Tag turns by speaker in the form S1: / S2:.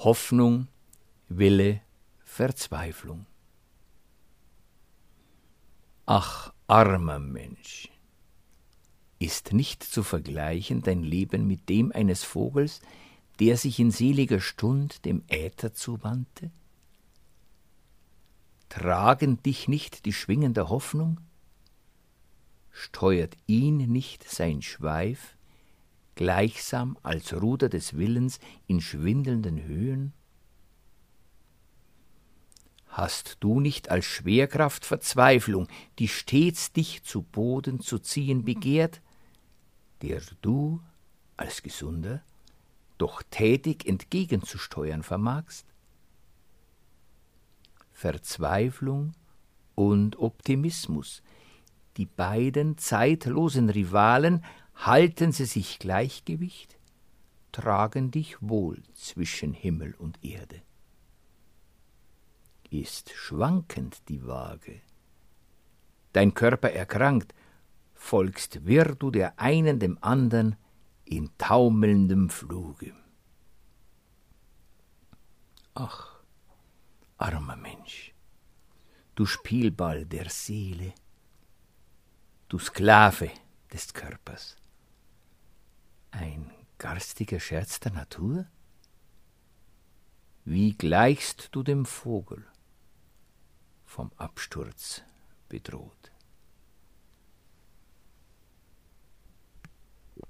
S1: Hoffnung, Wille, Verzweiflung. Ach, armer Mensch! Ist nicht zu vergleichen dein Leben mit dem eines Vogels, der sich in seliger Stund dem Äther zuwandte? Tragen dich nicht die Schwingen der Hoffnung? Steuert ihn nicht sein Schweif, gleichsam als Ruder des Willens in schwindelnden Höhen? Hast du nicht als Schwerkraft Verzweiflung, die stets dich zu Boden zu ziehen begehrt, der du als Gesunder doch tätig entgegenzusteuern vermagst? Verzweiflung und Optimismus, die beiden zeitlosen Rivalen, halten sie sich Gleichgewicht, tragen dich wohl zwischen Himmel und Erde. Ist schwankend die Waage, dein Körper erkrankt, folgst wirr du der einen dem andern in taumelndem Fluge. Ach, armer Mensch, du Spielball der Seele, du Sklave des Körpers, ein garstiger Scherz der Natur? Wie gleichst du dem Vogel, vom Absturz bedroht?